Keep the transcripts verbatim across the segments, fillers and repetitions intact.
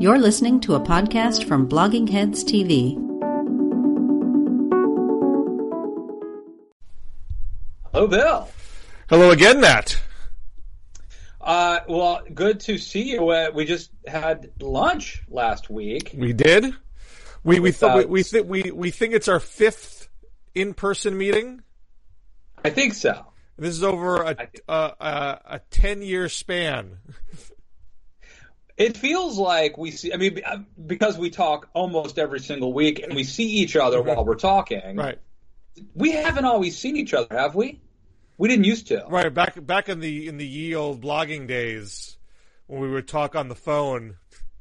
You're listening to a podcast from Blogging Heads T V. Hello, Bill. Hello again, Matt. Uh, well, good to see you. Uh, we just had lunch last week. We did. We we th- uh, we we, th- we we think it's our fifth in-person meeting. I think so. This is over a a, a, a ten-year span. It feels like we see. I mean, because we talk almost every single week, and we see each other Mm-hmm. while we're talking. Right. We haven't always seen each other, have we? We didn't used to. Right. Back back in the in the ye old blogging days when we would talk on the phone.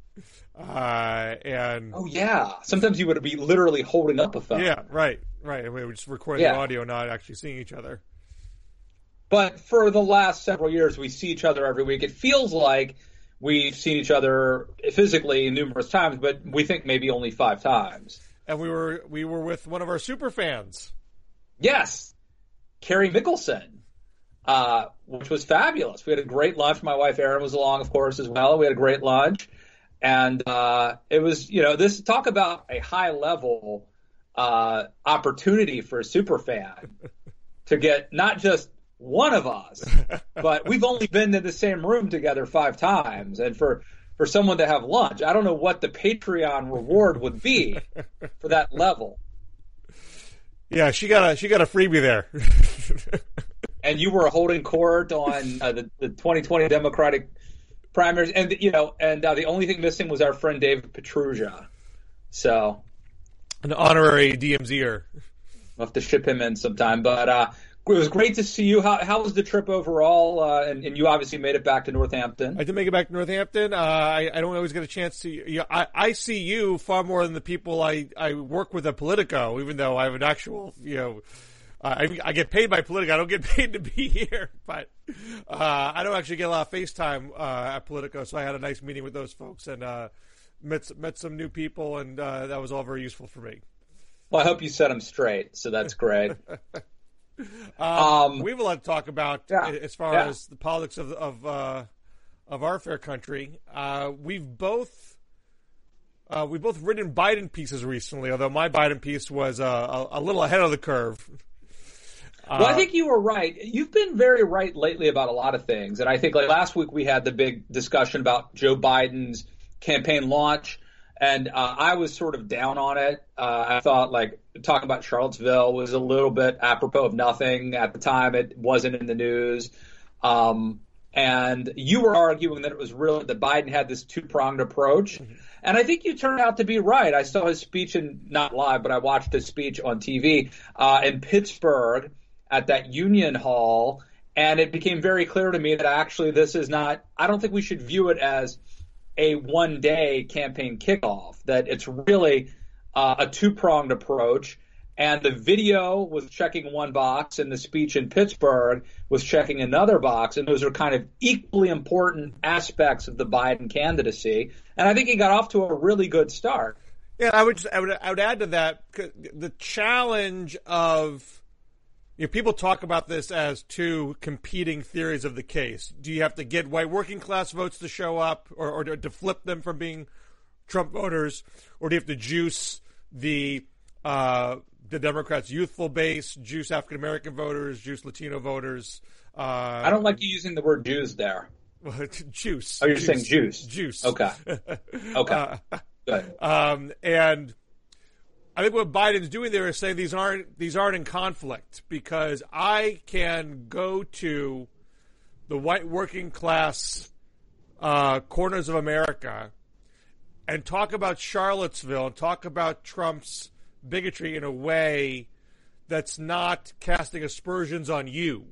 Uh, and oh yeah, sometimes you would be literally holding up a phone. Yeah. Right. Right. And we would just record Yeah. the audio, not actually seeing each other. But for the last several years, we see each other every week. It feels like we've seen each other physically numerous times, but we think maybe only five times. And we were we were with one of our super fans. Yes, Carrie Mickelson, uh, which was fabulous. We had a great lunch. My wife Erin was along, of course, as well. We had a great lunch, and uh, it was, you know, this talk about a high level uh, opportunity for a super fan to get not just one of us, but we've only been in the same room together five times. And for, for someone to have lunch, I don't know what the Patreon reward would be for that level. Yeah, she got a she got a freebie there. And you were holding court on uh, the, the twenty twenty Democratic primaries. And, you know, and uh, the only thing missing was our friend David Petrugia. So An honorary D M Z-er. We'll have to ship him in sometime. But, uh, it was great to see you. How, how was the trip overall? Uh, and, and you obviously made it back to Northampton. I did make it back to Northampton. Uh, I, I don't always get a chance to. You know, I, I see you far more than the people I, I work with at Politico, even though I have an actual, you know, uh, I, I get paid by Politico. I don't get paid to be here, but uh, I don't actually get a lot of FaceTime uh, at Politico. So I had a nice meeting with those folks and uh, met met some new people, and uh, that was all very useful for me. Well, I hope you set them straight. So that's great. Um, Um, we have a lot to talk about yeah, as far yeah. as the politics of of uh, of our fair country. Uh, we've both uh, we've both written Biden pieces recently, although my Biden piece was uh, a, a little ahead of the curve. Uh, Well, I think you were right. You've been very right lately about a lot of things. And I think like last week we had the big discussion about Joe Biden's campaign launch. And uh, I was sort of down on it. Uh, I thought like talking about Charlottesville was a little bit apropos of nothing at the time. It wasn't in the news. Um, and you were arguing that it was really that Biden had this two-pronged approach. Mm-hmm. And I think you turned out to be right. I saw his speech in, not live, but I watched his speech on T V uh, in Pittsburgh at that Union Hall. And it became very clear to me that actually this is not, I don't think we should view it as a one-day campaign kickoff, that it's really uh, a two-pronged approach. And the video was checking one box and the speech in Pittsburgh was checking another box. And those are kind of equally important aspects of the Biden candidacy. And I think he got off to a really good start. Yeah, I would, just, I would, I would add to that the challenge of, you know, people talk about this as two competing theories of the case. Do you have to get white working class votes to show up, or, or to flip them from being Trump voters, or do you have to juice the uh, the Democrats' youthful base, juice African American voters, juice Latino voters? Uh, I don't like you using the word Jews there. Juice. Oh, you're juice, saying juice. Juice. Okay. Okay. Uh, Good. Um, and I think what Biden's doing there is saying these aren't these aren't in conflict, because I can go to the white working class uh, corners of America and talk about Charlottesville and talk about Trump's bigotry in a way that's not casting aspersions on you.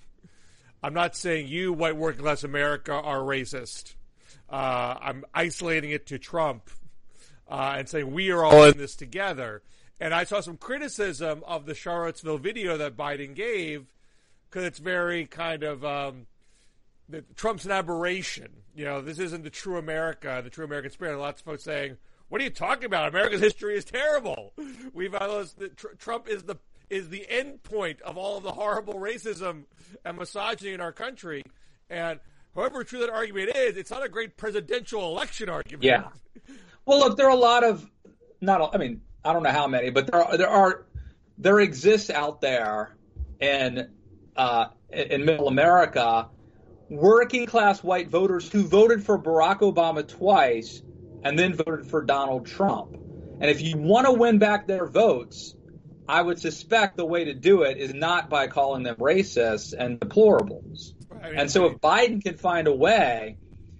I'm not saying you, white working class America, are racist. Uh, I'm isolating it to Trump. Uh, and saying we are all in this together. And I saw some criticism of the Charlottesville video that Biden gave, because it's very kind of um, the, Trump's an aberration. You know, this isn't the true America, the true American spirit. And lots of folks saying, "What are you talking about? America's history is terrible. We've that tr- Trump is the is the end point of all of the horrible racism and misogyny in our country." And however true that argument is, it's not a great presidential election argument. Yeah. Well, look, there are a lot of not. I mean, I don't know how many, but there are there are there exists out there in uh, in Middle America working class white voters who voted for Barack Obama twice and then voted for Donald Trump. And if you want to win back their votes, I would suspect the way to do it is not by calling them racists and deplorables. Right. And so if Biden can find a way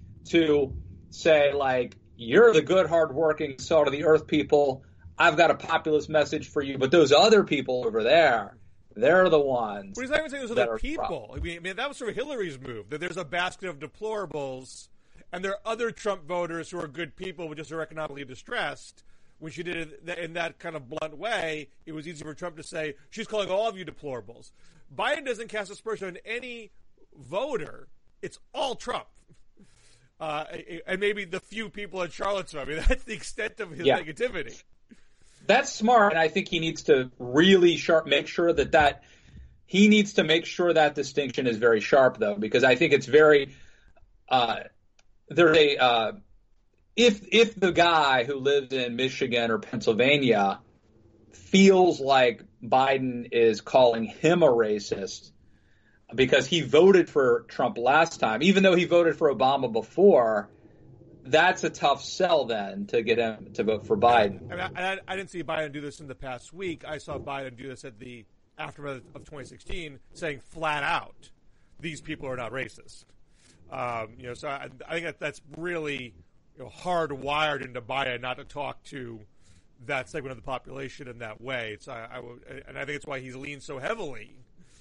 to say, like, you're the good, hardworking, salt of the earth people, I've got a populist message for you, but those other people over there, they're the ones. But he's not even saying those other people. I mean, I mean, that was sort of Hillary's move, that there's a basket of deplorables, and there are other Trump voters who are good people but just are economically distressed. When she did it in that kind of blunt way, it was easy for Trump to say, she's calling all of you deplorables. Biden doesn't cast aspersion on any voter. It's all Trump. Uh, and maybe the few people in Charlottesville. I mean, that's the extent of his yeah. negativity. That's smart, and I think he needs to really sharp make sure that that he needs to make sure that distinction is very sharp, though, because I think it's very uh, there's a uh, if if the guy who lives in Michigan or Pennsylvania feels like Biden is calling him a racist because he voted for Trump last time, even though he voted for Obama before. That's a tough sell then to get him to vote for Biden. I, mean, I, I didn't see Biden do this in the past week. I saw Biden do this at the aftermath of twenty sixteen, saying flat out, these people are not racist. Um, you know, so I, I think that that's really you know, hardwired into Biden not to talk to that segment of the population in that way. It's, I, I would, and I think it's why he's leaned so heavily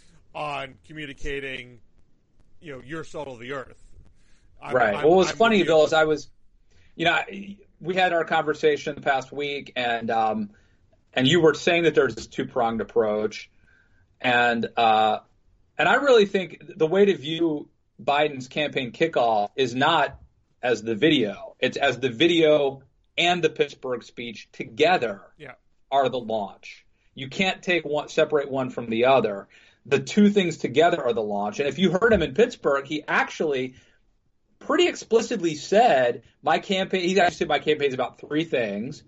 on communicating, you know, your salt of the earth. I'm, right. I'm, well, what's I'm funny, Bill, is I was, you know, we had our conversation the past week, and um, and you were saying that there's this two-pronged approach, and uh, and I really think the way to view Biden's campaign kickoff is not as the video; it's as the video and the Pittsburgh speech together yeah. are the launch. You can't take one, separate one from the other. The two things together are the launch. And if you heard him in Pittsburgh, he actually pretty explicitly said my campaign. He actually said my campaign is about three things.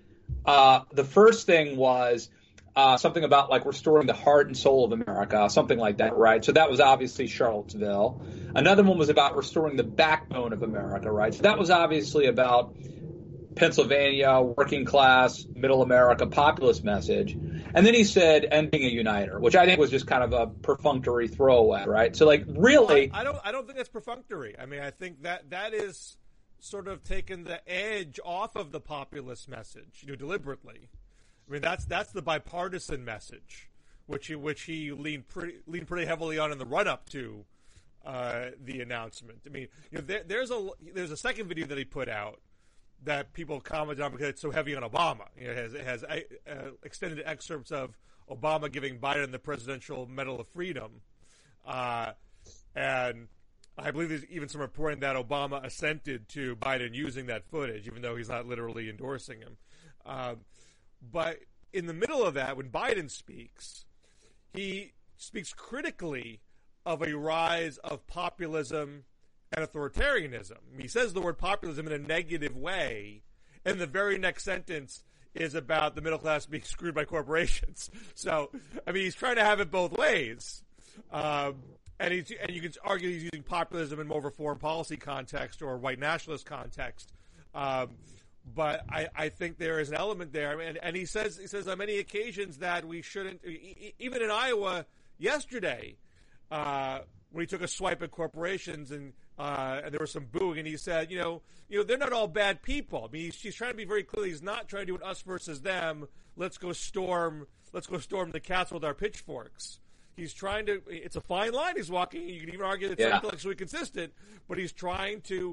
Uh, the first thing was uh, something about like restoring the heart and soul of America, something like that, right? So that was obviously Charlottesville. Another one was about restoring the backbone of America, right? So that was obviously about Pennsylvania, working class, middle America, populist message. And then he said, and being a uniter, which I think was just kind of a perfunctory throwaway, right? So, like, really, well, I, I don't, I don't think that's perfunctory. I mean, I think that that is sort of taken the edge off of the populist message, you know, deliberately. I mean, that's that's the bipartisan message, which he which he leaned pretty leaned pretty heavily on in the run up to uh, the announcement. I mean, you know, there, there's a there's a second video that he put out that people commented on because it's so heavy on Obama. You know, it has, it has uh, extended excerpts of Obama giving Biden the Presidential Medal of Freedom. Uh, and I believe there's even some reporting that Obama assented to Biden using that footage, even though he's not literally endorsing him. Uh, but in the middle of that, when Biden speaks, he speaks critically of a rise of populism and authoritarianism. He says the word populism in a negative way, and the very next sentence is about the middle class being screwed by corporations. So, I mean, he's trying to have it both ways. Um, and, he's, and you can argue he's using populism in more of a foreign policy context or white nationalist context. Um, but I, I think there is an element there. And, and he says he says on many occasions that we shouldn't, even in Iowa yesterday, uh, when he took a swipe at corporations and Uh, and there was some booing, and he said, you know, you know, they're not all bad people. I mean, he's, he's trying to be very clear. He's not trying to do an us versus them. Let's go storm. Let's go storm the castle with our pitchforks. He's trying to. It's a fine line he's walking. You can even argue that it's yeah. intellectually consistent, but he's trying to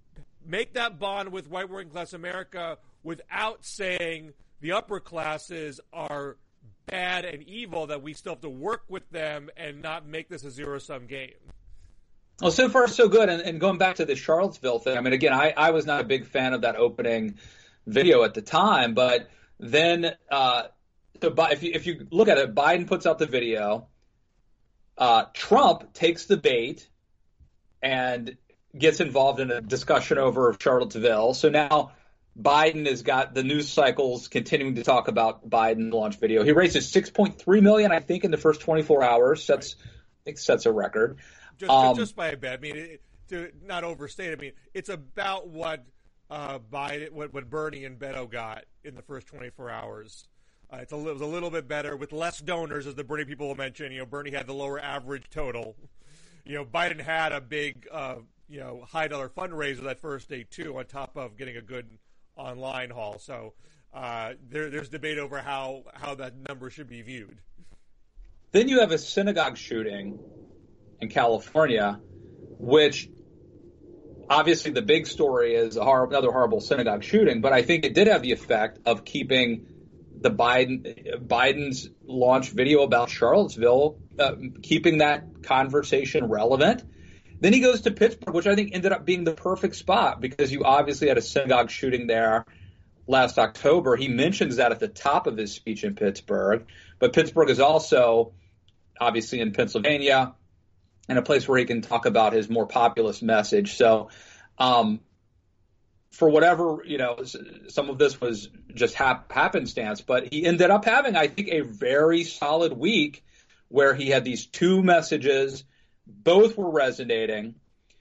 make that bond with white working class America without saying the upper classes are bad and evil. That we still have to work with them and not make this a zero sum game. Well, so far so good. And, and going back to the Charlottesville thing, I mean, again, I, I was not a big fan of that opening video at the time, but then uh, so if you, if you look at it, Biden puts out the video, uh, Trump takes the bait and gets involved in a discussion over Charlottesville. So now Biden has got the news cycles continuing to talk about Biden launch video. He raises six point three million dollars, I think, in the first twenty-four hours. That's, right. I think sets a record. Just, um, just by a bit. I mean, it, to not overstate, I mean, it's about what uh, Biden, what, what Bernie and Beto got in the first twenty-four hours. Uh, it's a, it was a little bit better with less donors, as the Bernie people will mention. You know, Bernie had the lower average total. You know, Biden had a big, uh, you know, high dollar fundraiser that first day too, on top of getting a good online haul. So uh, there, there's debate over how how that number should be viewed. Then you have a synagogue shooting in California, which obviously the big story is a hor- another horrible synagogue shooting, but I think it did have the effect of keeping the Biden Biden's launch video about Charlottesville, uh, keeping that conversation relevant. Then he goes to Pittsburgh, which I think ended up being the perfect spot because you obviously had a synagogue shooting there last October. He mentions that at the top of his speech in Pittsburgh, but Pittsburgh is also obviously in Pennsylvania and a place where he can talk about his more populist message. So, um, for whatever, you know, some of this was just hap- happenstance, but he ended up having, I think, a very solid week where he had these two messages. Both were resonating.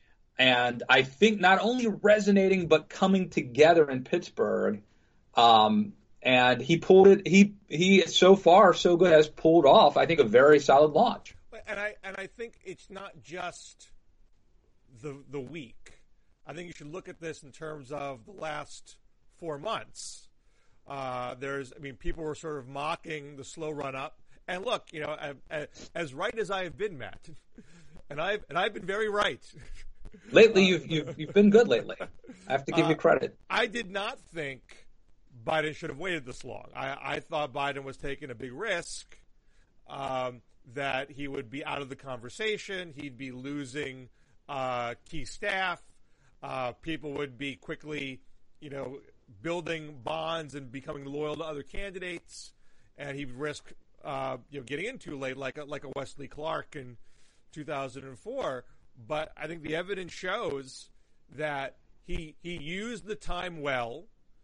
And I think not only resonating, but coming together in Pittsburgh. Um, and he pulled it. He, he so far, so good, has pulled off, I think, a very solid launch. And I, and I think it's not just the, the week. I think you should look at this in terms of the last four months. Uh, there's, I mean, people were sort of mocking the slow run up. And look, you know, as, as right as I have been, Matt, and I've and I've been very right. Lately, you've you've you've been good lately. I have to give uh, you credit. I did not think Biden should have waited this long. I, I thought Biden was taking a big risk, um, that he would be out of the conversation, he'd be losing uh, key staff. Uh, people would be quickly, you know, building bonds and becoming loyal to other candidates, and he'd risk, uh, you know, getting in too late, like a, like a Wesley Clark in two thousand four. But I think the evidence shows that he he used the time well.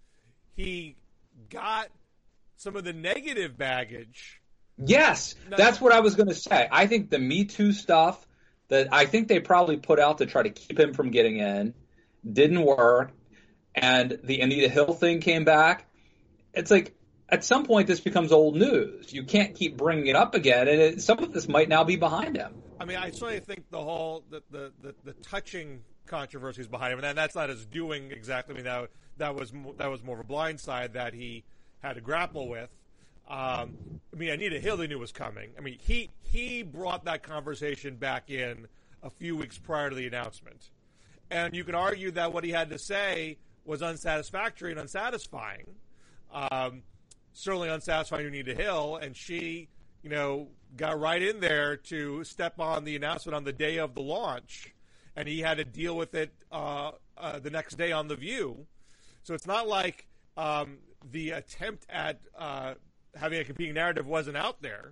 He got some of the negative baggage. Yes, that's what I was going to say. I think the Me Too stuff that I think they probably put out to try to keep him from getting in didn't work, and the Anita Hill thing came back. It's like at some point this becomes old news. You can't keep bringing it up again, and it, some of this might now be behind him. I mean, I certainly think the whole the the, the, the touching controversy is behind him, and that's not his doing exactly. I mean, that that was that was more of a blindside that he had to grapple with. Um, I mean, Anita Hill they knew was coming. I mean, he he brought that conversation back in a few weeks prior to the announcement. And you can argue that what he had to say was unsatisfactory and unsatisfying. Um, certainly unsatisfying to Anita Hill, and she, you know, got right in there to step on the announcement on the day of the launch, and he had to deal with it uh, uh, the next day on The View. So it's not like um, the attempt at uh, having a competing narrative wasn't out there,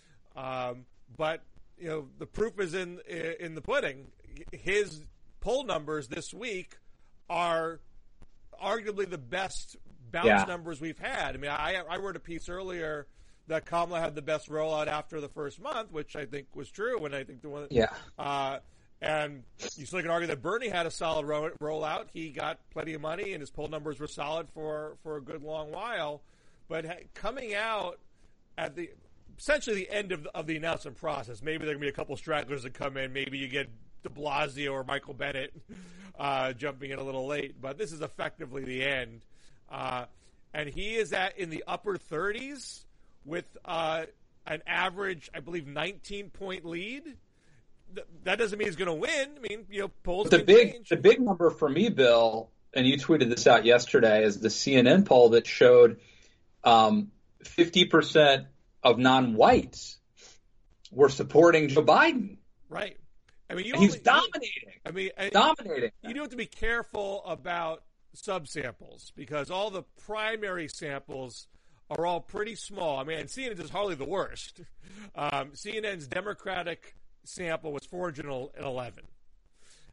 um, but you know the proof is in in the pudding. His poll numbers this week are arguably the best bounce yeah. numbers we've had. I mean, I I wrote a piece earlier that Kamala had the best rollout after the first month, which I think was true, and I think the one yeah. Uh, and you still can argue that Bernie had a solid ro- rollout. He got plenty of money, and his poll numbers were solid for for a good long while. But coming out at the essentially the end of the, of the announcement process, maybe there can be a couple stragglers that come in. Maybe you get de Blasio or Michael Bennett uh, jumping in a little late. But this is effectively the end. Uh, and he is at in the upper thirties with uh, an average, I believe, nineteen-point lead. Th- that doesn't mean he's going to win. I mean, you know, polls the can big change. The big number for me, Bill, and you tweeted this out yesterday, is the C N N poll that showed Um, fifty percent of non-whites were supporting Joe Biden. Right. I mean, you he's only, dominating. I mean, dominating. You do have to be careful about subsamples because all the primary samples are all pretty small. I mean, and C N N is hardly the worst. Um, C N N's Democratic sample was four hundred eleven.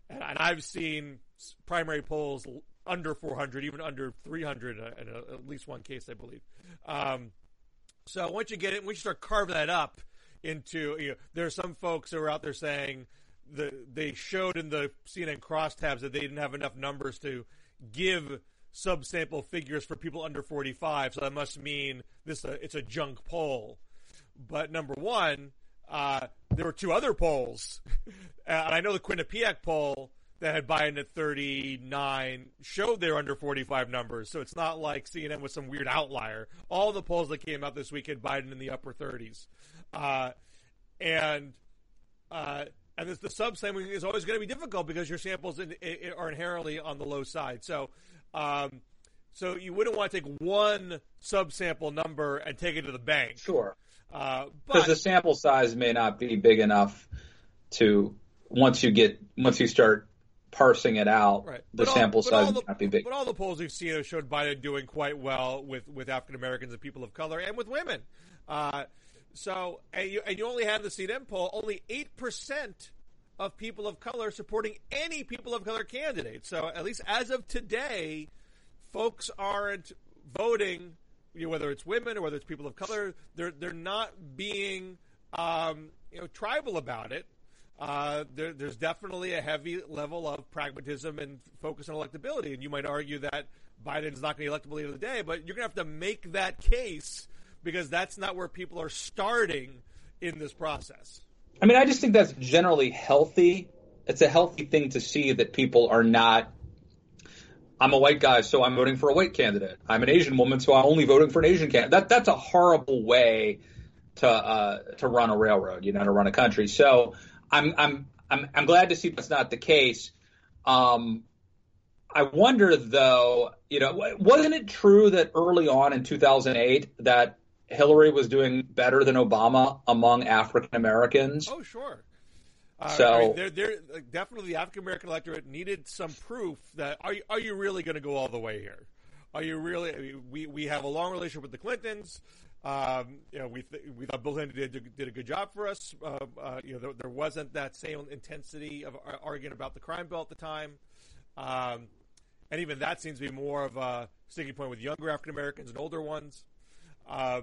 and, and I've seen primary polls under four hundred, even under three hundred in a, at least one case, I believe. Um, so once you get it, once you start carving that up into, you know, there are some folks that are out there saying the they showed in the C N N crosstabs that they didn't have enough numbers to give subsample figures for people under forty-five, so that must mean this uh, it's a junk poll. But number one, uh, there were two other polls, and I know the Quinnipiac poll that had Biden at thirty-nine showed they're under forty-five numbers, so it's not like C N N was some weird outlier. All the polls that came out this week had Biden in the upper thirties. Uh, and uh, and this, the subsampling is always going to be difficult because your samples in, in, are inherently on the low side. So um, so you wouldn't want to take one subsample number and take it to the bank. Sure. Because uh, the sample size may not be big enough to, once you get, once you start parsing it out, right. the but sample all, size the, may not be big. But all the polls we've seen have showed Biden doing quite well with, with African Americans and people of color and with women. Uh, so, and you, and you only have the C N N poll, only eight percent of people of color supporting any people of color candidate. So at least as of today, folks aren't voting, you know, whether it's women or whether it's people of color, they're they're not being um, you know tribal about it. Uh, there, there's definitely a heavy level of pragmatism and focus on electability, and you might argue that Biden's not going to be electable leader of the day, but you're going to have to make that case because that's not where people are starting in this process. I mean, I just think that's generally healthy. It's a healthy thing to see that people are not, I'm a white guy, so I'm voting for a white candidate. I'm an Asian woman, so I'm only voting for an Asian candidate. That, that's a horrible way to uh, to run a railroad, you know, to run a country. So I'm I'm I'm I'm glad to see that's not the case. Um, I wonder, though, you know, wasn't it true that early on in two thousand eight that Hillary was doing better than Obama among African Americans? Oh, sure. Uh, so I mean, they're, they're, like, definitely the African American electorate needed some proof that are you, are you really going to go all the way here? Are you really? I mean, we we have a long relationship with the Clintons. Um, you know, we th- we thought Bill Clinton did did a good job for us. Uh, uh, you know, there, there wasn't that same intensity of arguing about the crime bill at the time, um, and even that seems to be more of a sticking point with younger African Americans and older ones. Um,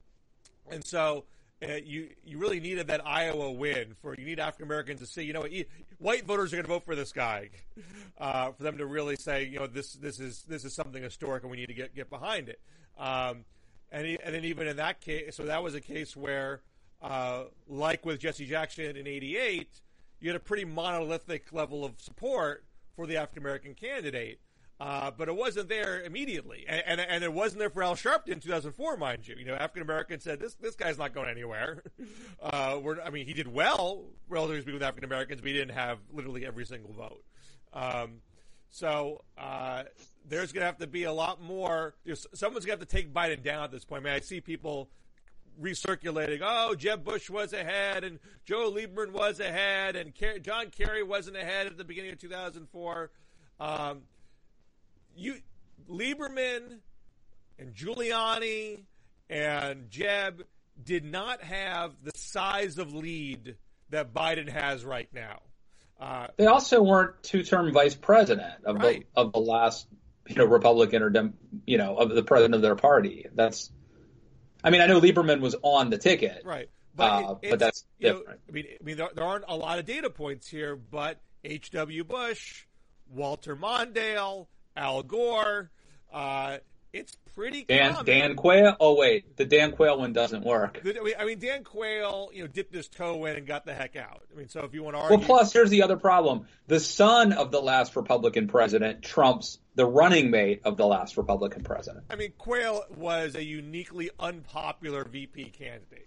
and so uh, you you really needed that Iowa win for you need African Americans to say, you know, white voters are going to vote for this guy, uh, for them to really say, you know, this this is this is something historic and we need to get get behind it. Um, and he, and then even in that case, so that was a case where, uh, like with Jesse Jackson in eighty-eight, you had a pretty monolithic level of support for the African American candidate. Uh, but it wasn't there immediately, and, and and it wasn't there for Al Sharpton in two thousand four, mind you. You know, African Americans said this this guy's not going anywhere. Uh, we're, I mean, he did well, relatively speaking, with African Americans, but he didn't have literally every single vote. Um, so uh, there's going to have to be a lot more. You know, someone's going to have to take Biden down at this point. I mean, I see people recirculating. Oh, Jeb Bush was ahead, and Joe Lieberman was ahead, and Ker- John Kerry wasn't ahead at the beginning of two thousand four. Um, You, Lieberman and Giuliani and Jeb did not have the size of lead that Biden has right now. Uh, they also weren't two-term vice president of right. the of the last, you know, Republican or Dem, you know, of the president of their party. That's, I mean, I know Lieberman was on the ticket, right? But, uh, it, but that's different. Know, I mean, I mean, there, there aren't a lot of data points here, but H W. Bush, Walter Mondale, Al Gore, uh, it's pretty Dan, common. Dan Quayle? Oh, wait. The Dan Quayle one doesn't work. I mean, Dan Quayle, you know, dipped his toe in and got the heck out. I mean, so if you want to argue... Well, plus, here's the other problem. The son of the last Republican president trumps the running mate of the last Republican president. I mean, Quayle was a uniquely unpopular V P candidate.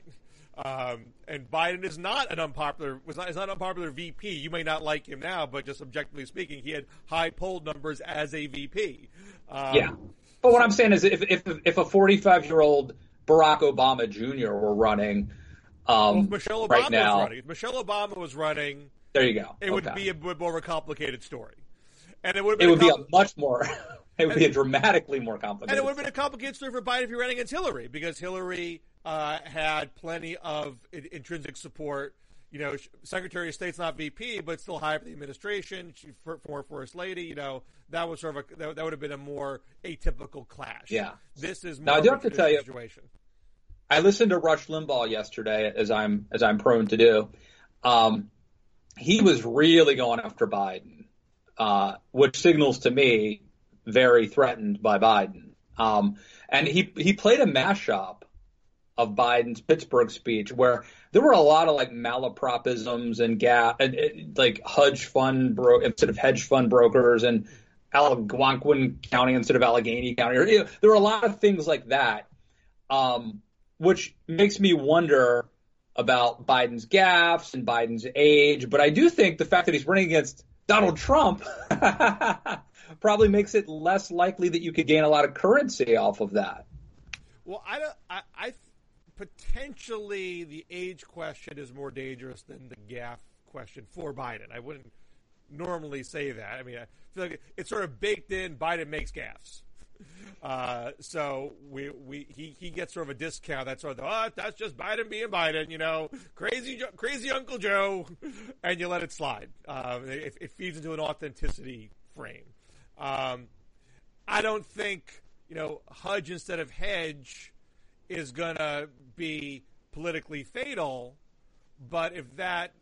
Um, and Biden is not an unpopular was not is not an unpopular V P. You may not like him now, but just objectively speaking, he had high poll numbers as a V P. Um, yeah, but what I'm saying is, if if if a forty-five year old Barack Obama Junior were running, um, well, if Michelle Obama right now, was running, if Michelle Obama was running, there you go. It would okay. be a bit more of a complicated story, and it would it would a compl- be a much more. It would and, be a dramatically more complicated. And it would have been a complicated story for Biden if he ran against Hillary, because Hillary uh, had plenty of intrinsic support, you know, Secretary of State's not V P, but still high up in the administration. She, former First Lady, you know, that was sort of a, that, that would have been a more atypical clash. Yeah. This is more now, I do have to tell you, situation. I listened to Rush Limbaugh yesterday, as I'm as I'm prone to do. Um, he was really going after Biden, uh, which signals to me very threatened by Biden. Um, and he he played a mashup of Biden's Pittsburgh speech where there were a lot of like malapropisms and gap and, and like hedge fund bro instead of hedge fund brokers and Algonquin County instead of Allegheny County. Or, you know, there were a lot of things like that, um, which makes me wonder about Biden's gaffes and Biden's age. But I do think the fact that he's running against Donald Trump probably makes it less likely that you could gain a lot of currency off of that. Well, I don't. I, I potentially the age question is more dangerous than the gaffe question for Biden. I wouldn't normally say that. I mean, I feel like it's sort of baked in. Biden makes gaffes, uh, so we we he, he gets sort of a discount. That's sort of oh, that's just Biden being Biden, you know, crazy crazy Uncle Joe, and you let it slide. Uh, it, it feeds into an authenticity frame. Um, I don't think you know Hudge instead of hedge is going to be politically fatal, but if that,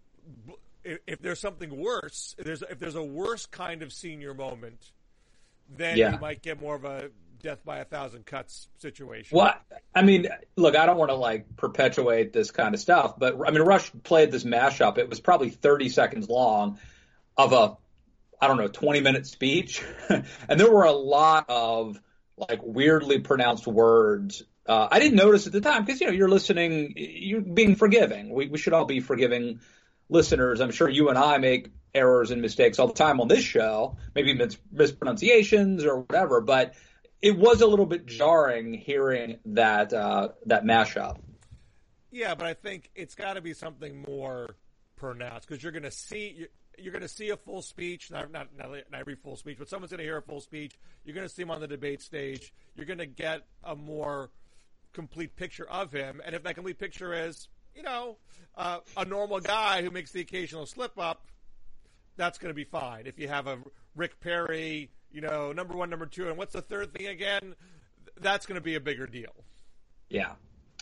if, if there's something worse, if there's, if there's a worse kind of senior moment, then yeah. you might get more of a death by a thousand cuts situation. Well, I mean, look, I don't want to like perpetuate this kind of stuff, but I mean, Rush played this mashup. It was probably thirty seconds long of a, I don't know, twenty minute speech. And there were a lot of like weirdly pronounced words. Uh, I didn't notice at the time because, you know, you're listening, you're being forgiving. We, we should all be forgiving listeners. I'm sure you and I make errors and mistakes all the time on this show, maybe mis- mispronunciations or whatever. But it was a little bit jarring hearing that uh, that mashup. Yeah, but I think it's got to be something more pronounced because you're going to see you're, you're going to see a full speech, not, not not not every full speech, but someone's going to hear a full speech. You're going to see him on the debate stage. You're going to get a more complete picture of him, and if that complete picture is, you know, uh, a normal guy who makes the occasional slip up, that's going to be fine. If you have a Rick Perry, you know, number one, number two, and what's the third thing again? That's going to be a bigger deal. Yeah.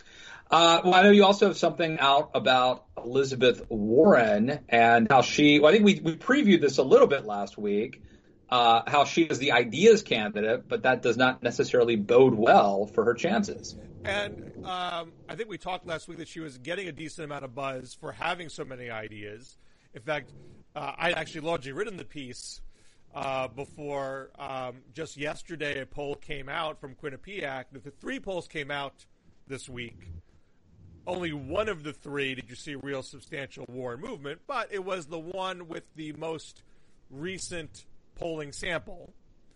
Uh, well, I know you also have something out about Elizabeth Warren and how she, well, I think we, we previewed this a little bit last week, uh, how she is the ideas candidate, but that does not necessarily bode well for her chances. And um, I think we talked last week that she was getting a decent amount of buzz for having so many ideas. In fact, uh, I actually largely written the piece uh, before um, just yesterday a poll came out from Quinnipiac. The three polls came out this week. Only one of the three did you see real substantial Warren movement, but it was the one with the most recent polling sample.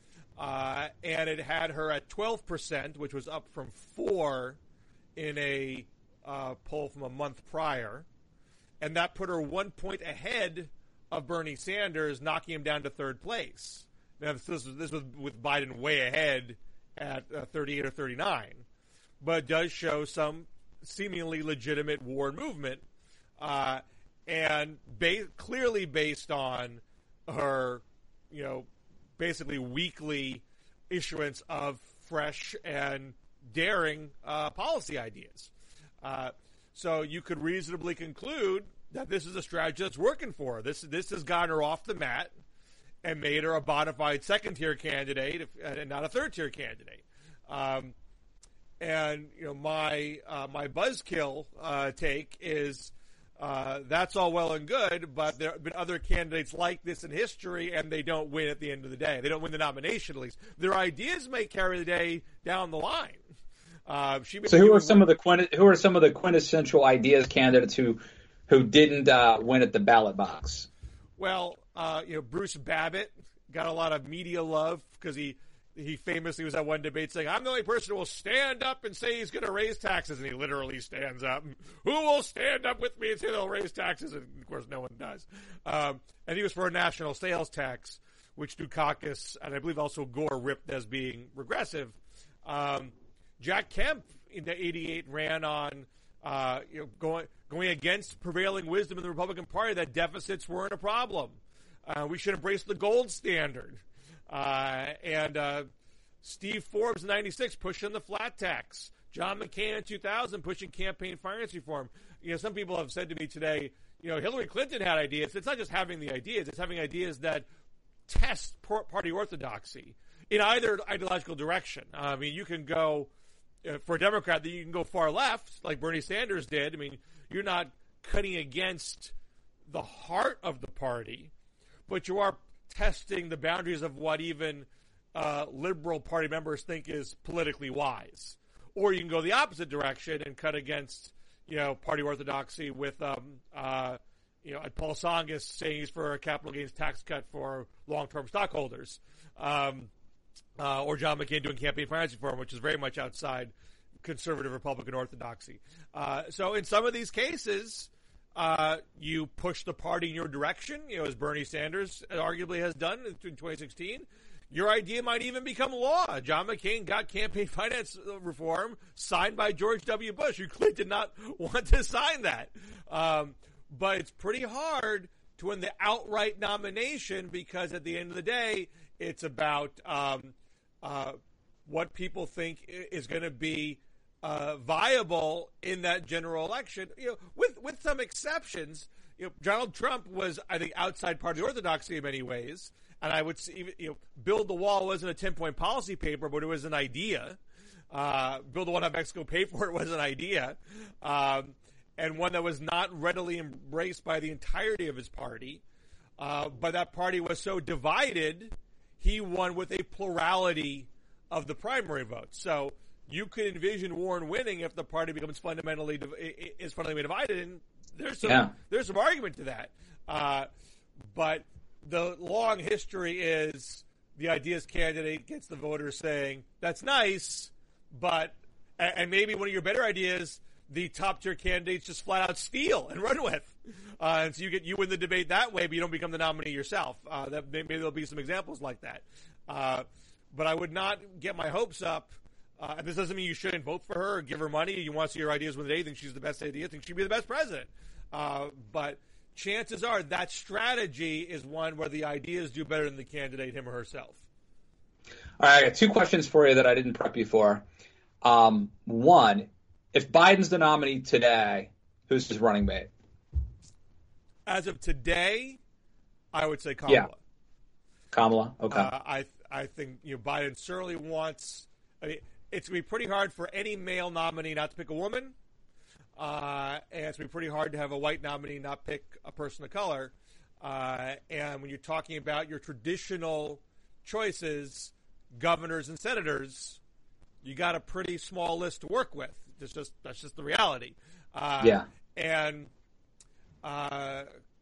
Uh, and it had her at twelve percent, which was up from four in a uh, poll from a month prior. And that put her one point ahead of Bernie Sanders, knocking him down to third place. Now, this was, this was with Biden way ahead at uh, thirty-eight or thirty-nine. But it does show some seemingly legitimate Warren movement, uh, and ba- clearly based on her, you know, basically weekly issuance of fresh and daring uh, policy ideas. Uh, so you could reasonably conclude that this is a strategy that's working for her. This this has gotten her off the mat and made her a bona fide second-tier candidate and not a third-tier candidate. Um, and you know, my uh, my buzzkill uh, take is uh, that's all well and good, but there have been other candidates like this in history, and they don't win at the end of the day. They don't win the nomination, at least. Their ideas may carry the day down the line. Uh, she so who are some of the quint- who are some of the quintessential ideas candidates who who didn't uh, win at the ballot box? Well, uh, you know, Bruce Babbitt got a lot of media love because he he famously was at one debate saying, "I'm the only person who will stand up and say he's going to raise taxes," and he literally stands up. Who will stand up with me and say they'll raise taxes? And of course, no one does. Um, and he was for a national sales tax, which Dukakis and I believe also Gore ripped as being regressive. Um, Jack Kemp in the eighty-eight ran on uh, you know, going going against prevailing wisdom in the Republican Party that deficits weren't a problem. Uh, we should embrace the gold standard. Uh, and uh, Steve Forbes in ninety-six pushing the flat tax. John McCain in two thousand pushing campaign finance reform. You know, some people have said to me today, you know, Hillary Clinton had ideas. It's not just having the ideas. It's having ideas that test party orthodoxy in either ideological direction. Uh, I mean, you can go, uh, for a Democrat, you can go far left, like Bernie Sanders did. I mean, you're not cutting against the heart of the party, but you are testing the boundaries of what even uh, liberal party members think is politically wise. Or you can go the opposite direction and cut against, you know, party orthodoxy with, um, uh, you know, Paul Tsongas saying he's for a capital gains tax cut for long-term stockholders, um, uh, or John McCain doing campaign finance reform, which is very much outside conservative Republican orthodoxy. Uh, so in some of these cases, uh, you push the party in your direction, you know, as Bernie Sanders arguably has done in twenty sixteen. Your idea might even become law. John McCain got campaign finance reform signed by George W. Bush, who clearly did not want to sign that. Um, but it's pretty hard to win the outright nomination because at the end of the day, it's about um, uh, what people think is going to be uh, viable in that general election. You know, with with some exceptions. You know, Donald Trump was, I think, outside party orthodoxy in many ways. And I would see, you know, build the wall wasn't a ten-point policy paper, but it was an idea. Uh, build the wall, not Mexico pay for it was an idea. Um, and one that was not readily embraced by the entirety of his party. Uh, but that party was so divided, he won with a plurality of the primary votes. So you could envision Warren winning if the party becomes fundamentally is fundamentally divided. And there's some yeah. there's some argument to that. Uh, but the long history is the ideas candidate gets the voters saying, that's nice, but, and maybe one of your better ideas, the top tier candidates just flat out steal and run with. Uh, and so you get, you win the debate that way, but you don't become the nominee yourself. Uh, that maybe there'll be some examples like that. Uh, but I would not get my hopes up. Uh, this doesn't mean you shouldn't vote for her or give her money. You want to see her ideas with the day, think she's the best idea, think she'd be the best president. Uh, but chances are that strategy is one where the ideas do better than the candidate, him or herself. All right, I got two questions for you that I didn't prep you for. Um, one, if Biden's the nominee today, who's his running mate? As of today, I would say Kamala. Yeah. Kamala, okay. Uh, I I think you know Biden certainly wants. I mean, it's going to be pretty hard for any male nominee not to pick a woman. Uh, and it's going to be pretty hard to have a white nominee not pick a person of color. Uh, and when you're talking about your traditional choices, governors and senators, you got a pretty small list to work with. That's just that's just the reality. Uh, yeah. And uh,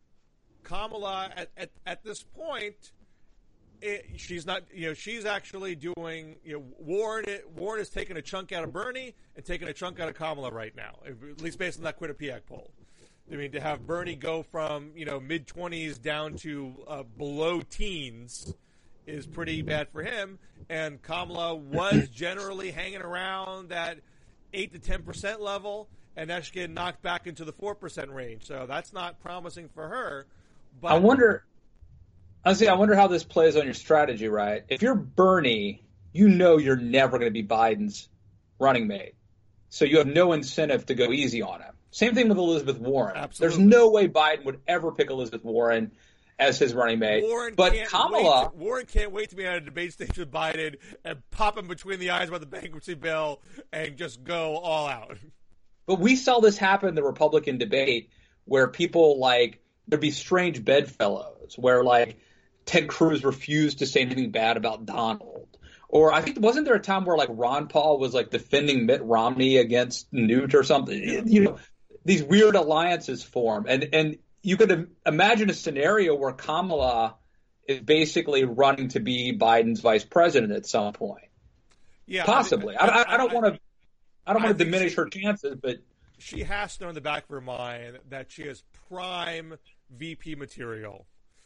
Kamala, at, at, at this point, it, she's not. You know, she's actually doing. You know, Warren. Warren is taking a chunk out of Bernie and taking a chunk out of Kamala right now, at least based on that Quinnipiac poll. I mean, to have Bernie go from you know mid twenties down to uh, below teens is pretty bad for him. And Kamala was generally hanging around that eight to ten percent level, and that's getting knocked back into the four percent range. So that's not promising for her. But I wonder. Honestly, I wonder how this plays on your strategy, right? If you're Bernie, you know you're never going to be Biden's running mate. So you have no incentive to go easy on him. Same thing with Elizabeth Warren. Absolutely. There's no way Biden would ever pick Elizabeth Warren as his running mate. Warren but can't Kamala, wait to, Warren can't wait to be on a debate stage with Biden and pop him between the eyes about the bankruptcy bill and just go all out. But we saw this happen in the Republican debate where people like there'd be strange bedfellows where like Ted Cruz refused to say anything bad about Donald. Or I think, wasn't there a time where like Ron Paul was like defending Mitt Romney against Newt or something? Yeah. You know, these weird alliances form. And, and you could imagine a scenario where Kamala is basically running to be Biden's vice president at some point. Yeah, possibly. I, I, I don't want to, I don't want to diminish she, her chances, but she has to know in the back of her mind that she is prime V P material.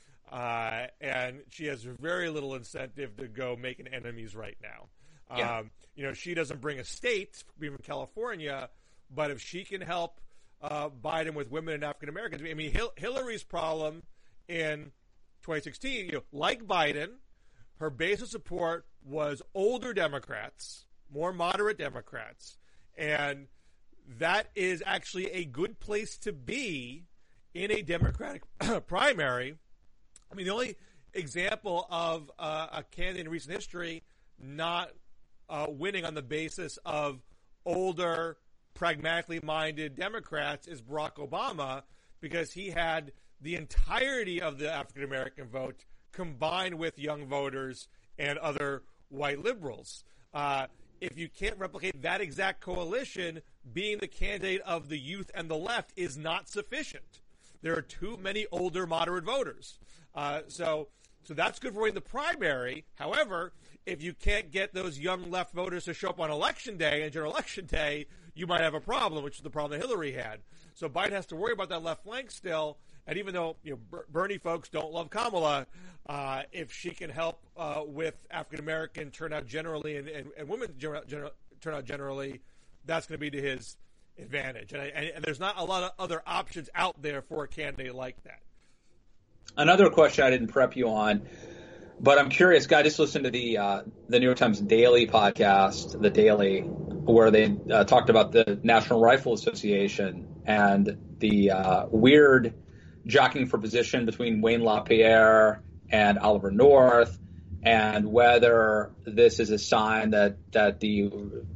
Uh, and she has very little incentive to go making enemies right now. Yeah. Um, you know, she doesn't bring a state, being from California, but if she can help uh, Biden with women and African Americans, I mean, Hil- Hillary's problem in twenty sixteen, you know, like Biden, her base of support was older Democrats, more moderate Democrats, and that is actually a good place to be in a Democratic primary. I mean, the only example of uh, a candidate in recent history not uh, winning on the basis of older, pragmatically minded Democrats is Barack Obama, because he had the entirety of the African American vote combined with young voters and other white liberals. Uh, if you can't replicate that exact coalition, being the candidate of the youth and the left is not sufficient. There are too many older, moderate voters. Uh, so, so that's good for winning the primary. However, if you can't get those young left voters to show up on election day and general election day, you might have a problem, which is the problem that Hillary had. So Biden has to worry about that left flank still. And even though you know Ber- Bernie folks don't love Kamala, uh, if she can help uh, with African American turnout generally and, and, and women gener- gener- turnout generally, that's going to be to his advantage. And, I, and, and there's not a lot of other options out there for a candidate like that. Another question I didn't prep you on, but I'm curious, guy. Just listened to the uh, the New York Times Daily podcast, The Daily, where they uh, talked about the National Rifle Association and the uh, weird jockeying for position between Wayne LaPierre and Oliver North, and whether this is a sign that that the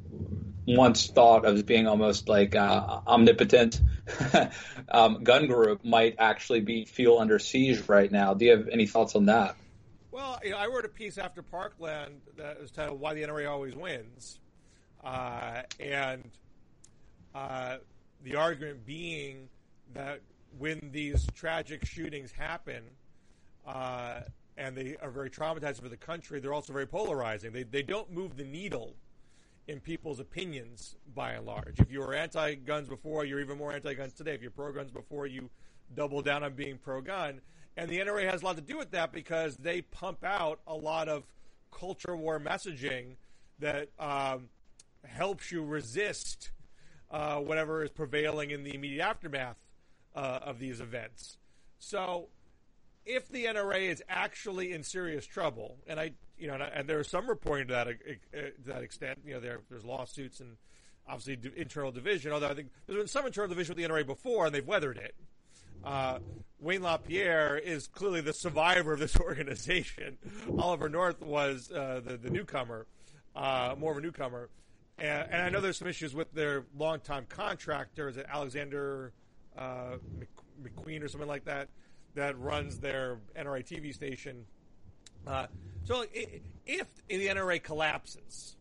once thought of as being almost like uh, omnipotent um, gun group might actually be feel under siege right now. Do you have any thoughts on that? Well, you know, I wrote a piece after Parkland that was titled "Why the N R A Always Wins," uh, and uh, the argument being that when these tragic shootings happen, uh, and they are very traumatizing for the country, they're also very polarizing. They they don't move the needle in people's opinions, by and large. If you were anti-guns before, you're even more anti-guns today. If you're pro-guns before, you double down on being pro-gun. And the N R A has a lot to do with that because they pump out a lot of culture war messaging that um, helps you resist uh, whatever is prevailing in the immediate aftermath uh, of these events. So if the N R A is actually in serious trouble, and I, you know, and, I, and there's some reporting to that uh, to that extent. You know, there there's lawsuits and obviously d- internal division. Although I think there's been some internal division with the N R A before, and they've weathered it. Uh, Wayne LaPierre is clearly the survivor of this organization. Oliver North was uh, the the newcomer, uh, more of a newcomer, and, and I know there's some issues with their longtime contractor. Is it Alexander uh, McQueen or something like that? That runs their N R A T V station. Uh, so if the N R A collapses,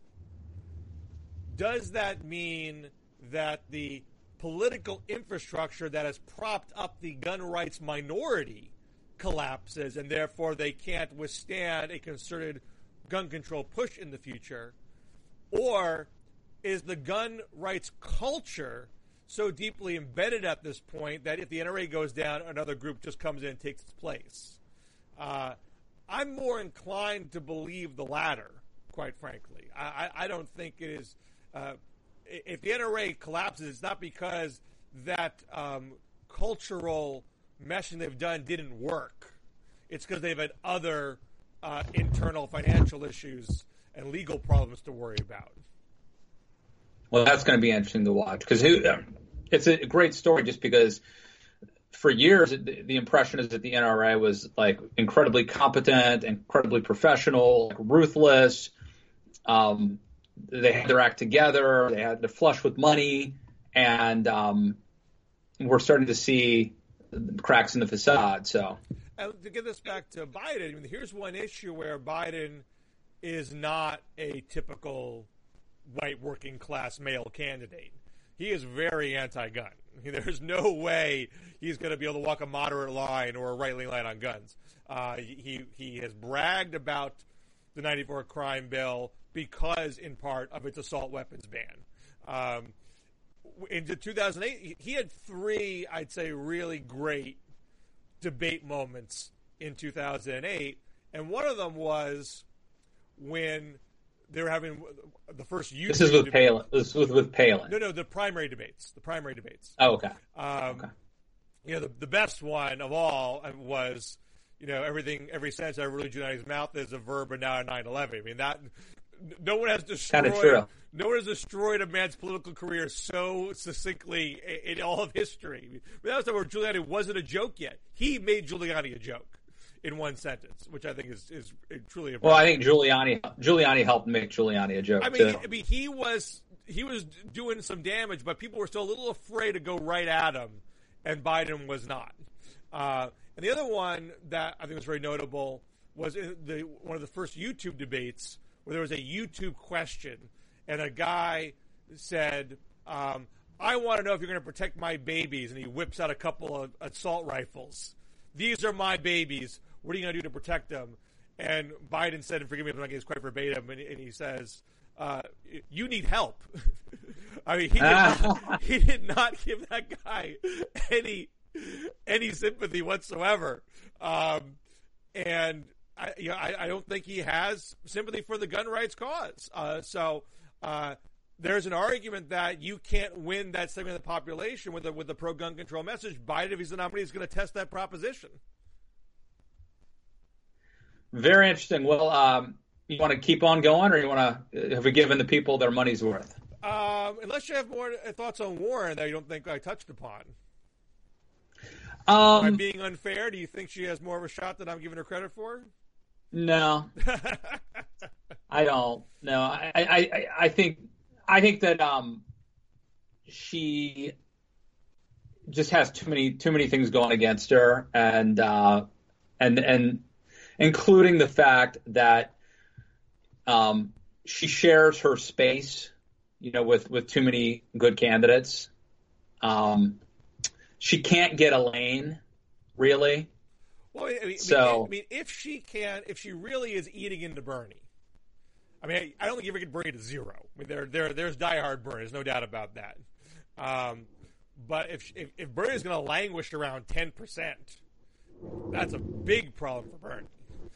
does that mean that the political infrastructure that has propped up the gun rights minority collapses and therefore they can't withstand a concerted gun control push in the future? Or is the gun rights culture so deeply embedded at this point that if the N R A goes down, another group just comes in and takes its place? Uh, I'm more inclined to believe the latter, quite frankly. I, I, I don't think it is. Uh, if the N R A collapses, it's not because that um, cultural meshing they've done didn't work. It's because they've had other uh, internal financial issues and legal problems to worry about. Well, that's going to be interesting to watch because it's a great story just because for years the impression is that the N R A was like incredibly competent, incredibly professional, like ruthless. Um, they had their act together. They had to flush with money, and um, we're starting to see cracks in the facade. So, and to get this back to Biden, I mean, here's one issue where Biden is not a typical white working class male candidate. He is very anti-gun. I mean, there's no way he's going to be able to walk a moderate line or a right-wing line on guns. Uh, he he has bragged about the ninety-four crime bill because, in part, of its assault weapons ban. Um, in two thousand eight, he had three, I'd say, really great debate moments in two thousand eight, and one of them was when they were having the first YouTube. This is with debate. Palin. This was with Palin. No, no, the primary debates. The primary debates. Oh, okay. Um, okay. You know, the, the best one of all was, you know, everything, every sentence out of Rudy Giuliani's mouth is a verb and now a nine eleven. I mean, that, no one has destroyed, true. no one has destroyed a man's political career so succinctly in, in all of history. I mean, that was the where Giuliani wasn't a joke yet. He made Giuliani a joke in one sentence, which I think is, is truly impressive. Well, I think Giuliani, Giuliani helped make Giuliani a joke, I mean, too. I mean, he was, he was doing some damage, but people were still a little afraid to go right at him. And Biden was not. Uh, and the other one that I think was very notable was in the one of the first YouTube debates where there was a YouTube question, and a guy said, um, I want to know if you're going to protect my babies. And he whips out a couple of assault rifles. These are my babies. What are you going to do to protect them? And Biden said, and forgive me if I'm not getting this quite verbatim, and, and he says, uh, you need help. I mean, he did, not, he did not give that guy any any sympathy whatsoever, um, and I, you know, I, I don't think he has sympathy for the gun rights cause. Uh, so uh, there's an argument that you can't win that segment of the population with a with the pro gun control message. Biden, if he's the nominee, is going to test that proposition. Very interesting. Well, um, you want to keep on going, or you want to have we given the people their money's worth? Um, unless you have more thoughts on Warren that you don't think I touched upon. Um, Am I being unfair? Do you think she has more of a shot than I'm giving her credit for? No, I don't. No, I, I, I think, I think that um, she just has too many, too many things going against her, and uh, and and including the fact that um, she shares her space. You know, with, with too many good candidates. Um, she can't get a lane, really. Well, I mean, so, I mean, if she can, if she really is eating into Bernie, I mean, I don't think you ever get Bernie to zero. I mean, there, there, there's diehard Bernie. There's no doubt about that. Um, but if, if, if Bernie is going to languish around ten percent, that's a big problem for Bernie.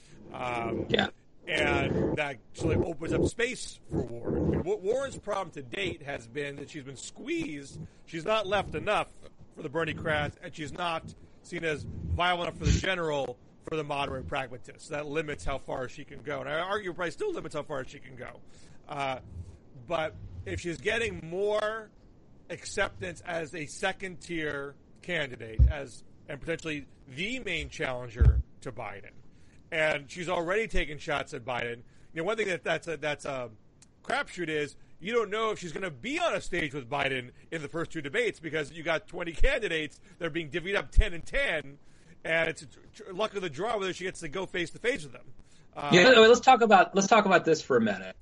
Um, yeah. And that actually opens up space for Warren. I mean, Warren's problem to date has been that she's been squeezed. She's not left enough for the Bernie crowd, and she's not seen as viable enough for the general for the moderate pragmatists. That limits how far she can go. And I argue probably still limits how far she can go. Uh, but if she's getting more acceptance as a second-tier candidate, as and potentially the main challenger to Biden, and she's already taken shots at Biden. You know, one thing that that's a, that's a crapshoot is you don't know if she's going to be on a stage with Biden in the first two debates because you got twenty candidates that are being divvied up ten and ten, and it's luck of the draw whether she gets to go face to face with them. Uh, yeah, let's talk about let's talk about this for a minute.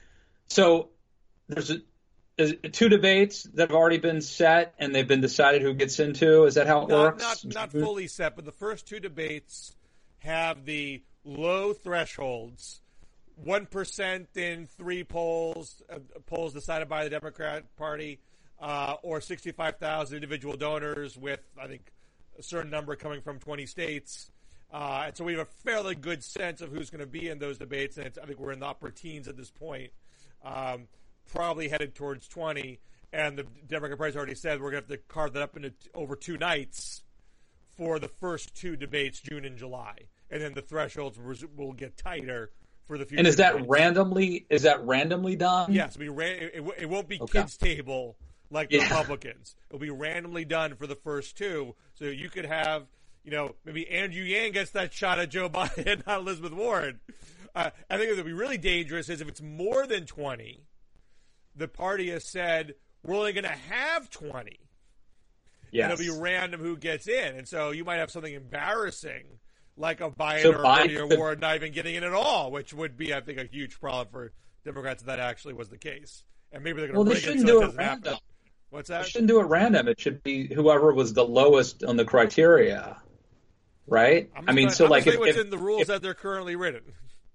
So there's, a, there's two debates that have already been set and they've been decided who gets into. Is that how it not, works? Not not fully set, but the first two debates have the low thresholds, one percent in three polls, uh, polls decided by the Democrat Party, uh, or sixty-five thousand individual donors with, I think, a certain number coming from twenty states. Uh, and so we have a fairly good sense of who's going to be in those debates, and it's, I think we're in the upper teens at this point, um, probably headed towards twenty. And the Democrat Party's already said we're going to have to carve that up into t- over two nights for the first two debates, June and July. And then the thresholds will get tighter for the future. And is that debates. randomly? Is that randomly done? Yes, it'll be ran- it, it won't be Okay. kids' table like the Yeah. Republicans. It'll be randomly done for the first two. So you could have, you know, maybe Andrew Yang gets that shot at Joe Biden, not Elizabeth Warren. Uh, I think it would be really dangerous is if it's more than twenty, the party has said, we're only going to have twenty. Yes. And it'll be random who gets in. And so you might have something embarrassing like a Biden So or Biden Bernie or could- Warren not even getting in at all, which would be, I think, a huge problem for Democrats if that actually was the case. And maybe they're going Well, to they rig it shouldn't so do it it doesn't happen. random. What's They that? shouldn't do it random. It should be whoever was the lowest on the criteria, right? I'm I mean, gonna, so I'm like gonna if, say what's if, in the rules if, that they're currently written.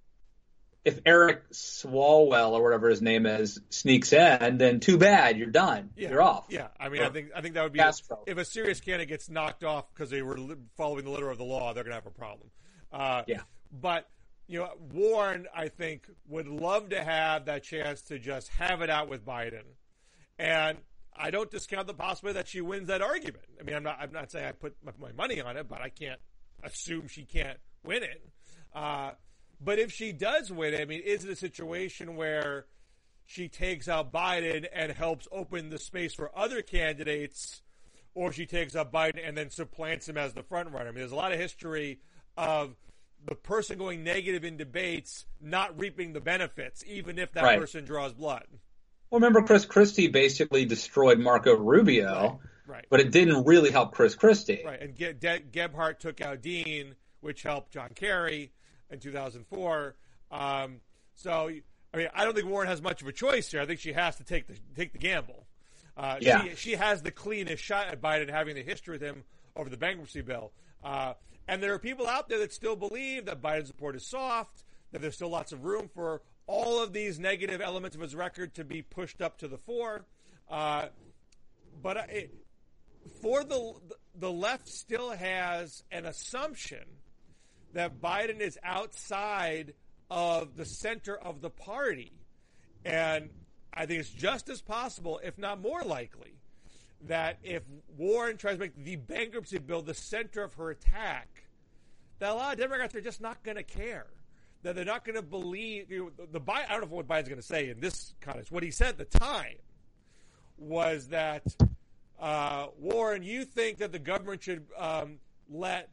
if Eric Swalwell or whatever his name is sneaks in, then too bad, you're done. Yeah. You're off. Yeah, I mean, Or I think I think that would be Castro. if a serious candidate gets knocked off because they were li- following the letter of the law, they're going to have a problem. Uh, Yeah. But you know, Warren, I think, would love to have that chance to just have it out with Biden. And I don't discount the possibility that she wins that argument. I mean, I'm not, I'm not saying I put my money on it, but I can't assume she can't win it. Uh, but if she does win it, I mean, is it a situation where she takes out Biden and helps open the space for other candidates, or she takes out Biden and then supplants him as the front runner? I mean, there's a lot of history of the person going negative in debates not reaping the benefits, even if that right. person draws blood. Well, remember Chris Christie basically destroyed Marco Rubio, right, right. but it didn't really help Chris Christie. Right, and Ge- De- Gebhardt took out Dean, which helped John Kerry in two thousand four. Um, so, I mean, I don't think Warren has much of a choice here. I think she has to take the take the gamble. Uh, yeah. she, she has the cleanest shot at Biden having the history with him over the bankruptcy bill. Uh, and there are people out there that still believe that Biden's support is soft, that there's still lots of room for all of these negative elements of his record to be pushed up to the fore. Uh, but it, for the the left still has an assumption that Biden is outside of the center of the party. And I think it's just as possible, if not more likely, that if Warren tries to make the bankruptcy bill the center of her attack, that a lot of Democrats are just not going to care. That they're not going to believe, you know, the, the I don't know what Biden's going to say in this context. What he said at the time was that, uh, Warren, you think that the government should um, let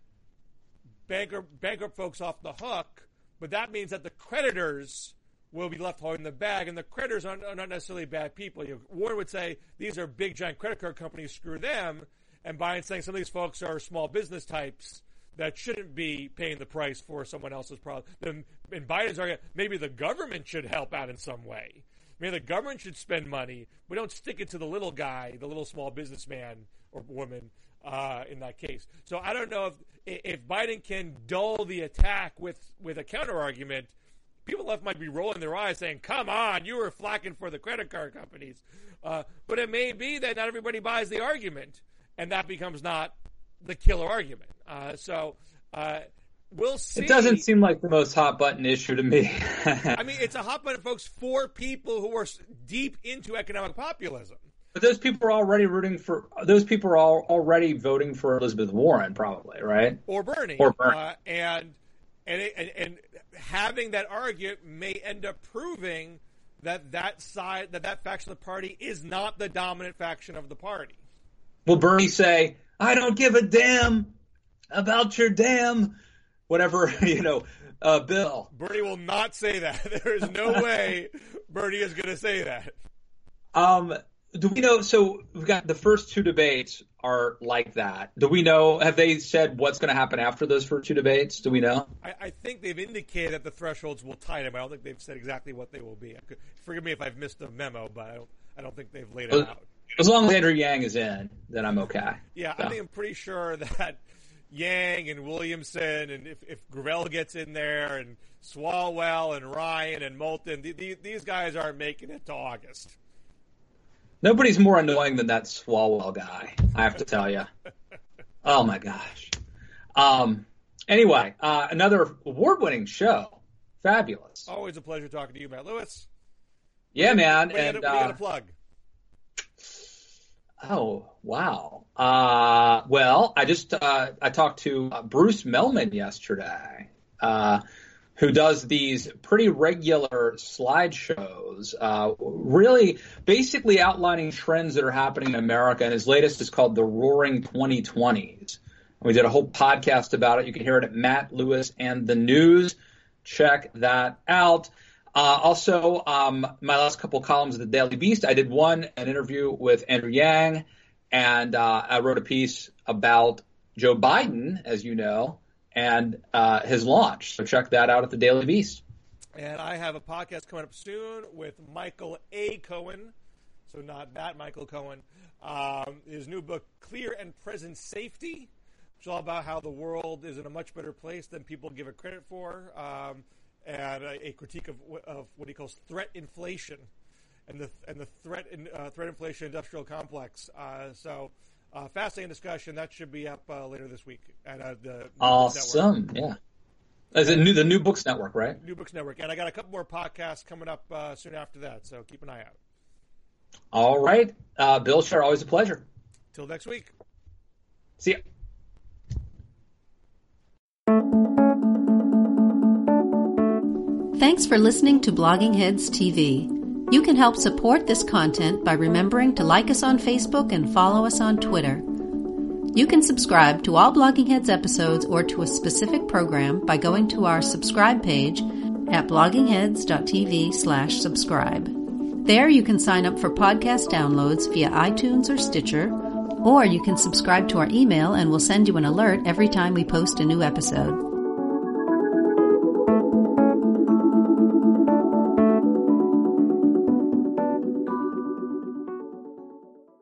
bankrupt, bankrupt folks off the hook, but that means that the creditors will be left holding the bag, and the creditors are, are not necessarily bad people. You know, Warren would say these are big, giant credit card companies, screw them, and Biden's saying some of these folks are small business types that shouldn't be paying the price for someone else's problem. Then, and Biden's arguing maybe the government should help out in some way. Maybe the government should spend money. We don't stick it to the little guy, the little small businessman or woman uh, in that case. So I don't know if if Biden can dull the attack with, with a counter argument. People left might be rolling their eyes saying, come on, you were flacking for the credit card companies. Uh, but it may be that not everybody buys the argument, and that becomes not the killer argument. Uh, so uh, we'll see. It doesn't seem like the most hot button issue to me. I mean, it's a hot button, folks, for people who are deep into economic populism. But those people are already rooting for, those people are all already voting for Elizabeth Warren, probably, right? Or Bernie. Or Bernie. Uh, and, and, it, and, and having that argument may end up proving that that side, that that faction of the party is not the dominant faction of the party. Will Bernie say, I don't give a damn about your damn whatever, you know, uh, bill? Bernie will not say that. There is no way Bernie is going to say that. Um, do we know? So we've got the first two debates are like that. Do we know? Have they said what's going to happen after those first two debates? Do we know? I, I think they've indicated that the thresholds will tighten. I don't think they've said exactly what they will be. Forgive me if I've missed a memo, but I don't, I don't think they've laid it Well, out. As long as Andrew Yang is in, then I'm okay. Yeah, so. I think I'm pretty sure that Yang and Williamson, and if, if Gravel gets in there, and Swalwell and Ryan and Moulton, the, the, these guys aren't making it to August. Nobody's more annoying than that Swalwell guy, I have to tell you. Oh, my gosh. Um. Anyway, uh, another award-winning show. Fabulous. Always a pleasure talking to you, Matt Lewis. Yeah, man. What do you and got uh, to plug? Oh, wow. Uh, well, I just uh, I talked to uh, Bruce Melman yesterday, uh, who does these pretty regular slideshows, uh, really basically outlining trends that are happening in America. And his latest is called The Roaring twenty twenties. We did a whole podcast about it. You can hear it at Matt Lewis and the News. Check that out. Uh, also, um, my last couple columns of the Daily Beast, I did one, an interview with Andrew Yang, and uh, I wrote a piece about Joe Biden, as you know, and uh, his launch. So check that out at the Daily Beast. And I have a podcast coming up soon with Michael A. Cohen, so not that Michael Cohen. Um, his new book, Clear and Present Safety, which is all about how the world is in a much better place than people give it credit for. Um, and a, a critique of, of what he calls threat inflation and the and the threat in, uh, threat inflation industrial complex. Uh, so, uh, fascinating discussion. That should be up uh, later this week at uh, the Awesome, yeah. As a new, the New Books Network, right? New Books Network. And I got a couple more podcasts coming up uh, soon after that, so keep an eye out. All right. Uh, Bill Scher, always a pleasure. Till next week. See ya. Thanks for listening to Blogging Heads T V. You can help support this content by remembering to like us on Facebook and follow us on Twitter. You can subscribe to all Blogging Heads episodes or to a specific program by going to our subscribe page at bloggingheads.tv slash subscribe. There you can sign up for podcast downloads via iTunes or Stitcher, or you can subscribe to our email and we'll send you an alert every time we post a new episode.